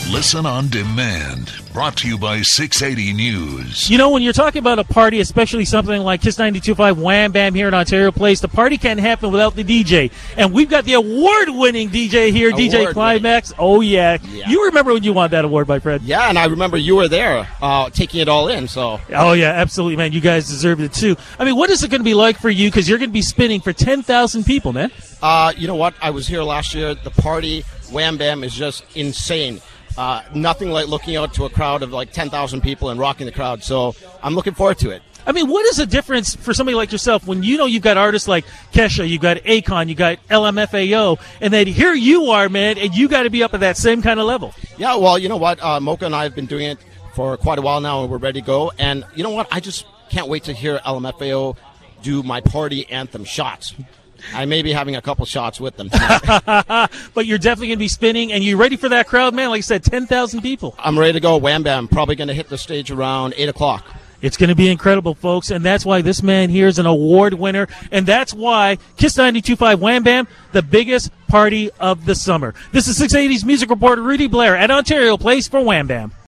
Listen on demand. Brought to you by 680 News. You know, when you're talking about a party, especially something like Kiss 92.5 Wham Bam here in Ontario Place, the party can't happen without the DJ. And we've got the award-winning DJ here, DJ Climax. Oh, yeah. You remember when you won that award, my friend. Yeah, and I remember you were there taking it all in. So. Oh, yeah, absolutely, man. You guys deserved it, too. I mean, what is it going to be like for you? Because you're going to be spinning for 10,000 people, man. You know what? I was here last year. The party, Wham Bam, is just insane. Nothing like looking out to a crowd of like 10,000 people and rocking the crowd. So I'm looking forward to it. I mean, what is the difference for somebody like yourself when you know you've got artists like Kesha, you've got Akon, you've got LMFAO, and then here you are, man, and you got to be up at that same kind of level? Yeah, well, you know what? Mocha and I have been doing it for quite a while now, and we're ready to go. And you know what? I just can't wait to hear LMFAO do my party anthem, Shots. I may be having a couple shots with them tonight. But you're definitely going to be spinning, and you ready for that crowd, man? Like I said, 10,000 people. I'm ready to go. Wham Bam. Probably going to hit the stage around 8 o'clock. It's going to be incredible, folks, and that's why this man here is an award winner, and that's why Kiss 92.5 Wham Bam, the biggest party of the summer. This is 680's music reporter Rudy Blair at Ontario Place for Wham Bam.